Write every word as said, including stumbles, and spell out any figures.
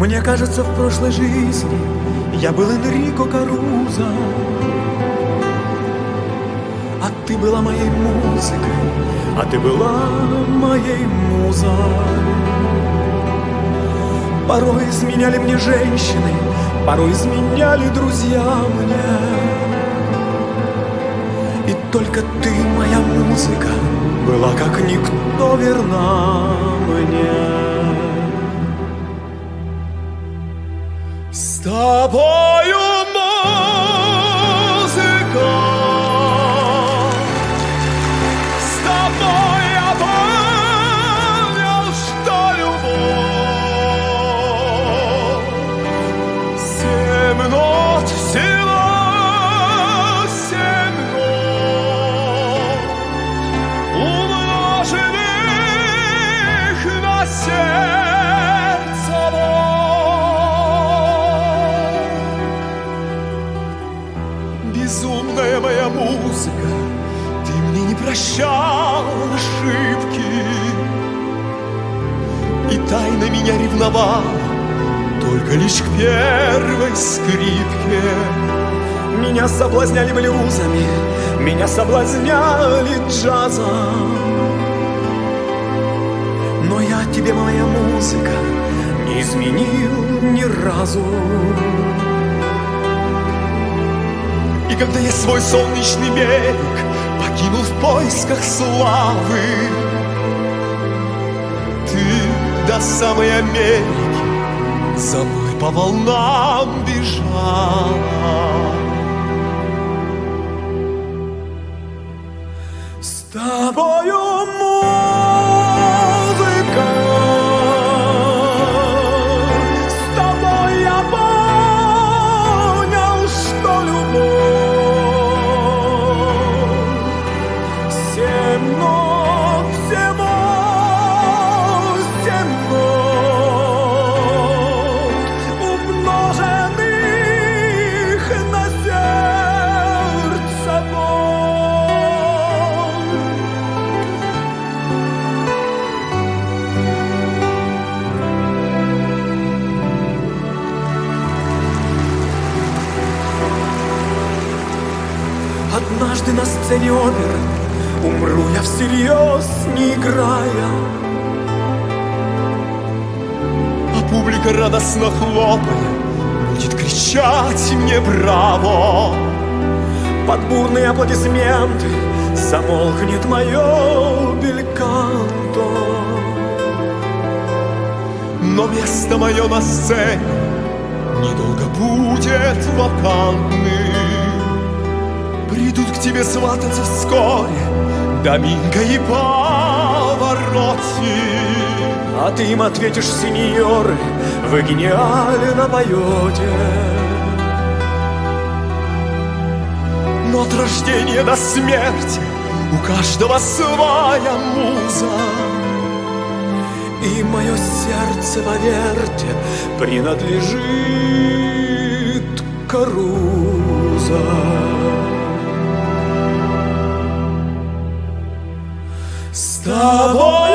Мне кажется, в прошлой жизни я был Энрико Карузо, а ты была моей музыкой, а ты была моей музой. Порой изменяли мне женщины, порой изменяли друзья мне. И только ты, моя музыка, была как никто верна мне. С тобою музыка, с тобой я понял, что любовь семь нот всего, семь нот, умноженных на сердце мой. Безумная моя музыка, ты мне не прощал ошибки и тайно меня ревновал только лишь к первой скрипке. Меня соблазняли блюзами, меня соблазняли джазом, но я тебе, моя музыка, не изменил ни разу. И когда я свой солнечный берег покинул в поисках славы, ты до самой Америки за мной по волнам бежала. С тобою музыка, с тобой я понял, что любовь семь нот всего, семь нот, умноженных на сердце мой. Однажды на сцене оперы умру я всерьез, не играя, а публика, радостно хлопая, будет кричать мне браво. Под бурные аплодисменты замолкнет мое бельканто, но место мое на сцене недолго будет вакантным. Придут к тебе свататься вскоре Доминго и Паваротти, а ты им ответишь: сеньоры, вы гениально поете. Но от рождения до смерти у каждого своя муза, и мое сердце, поверьте, принадлежит Карузо. С тобой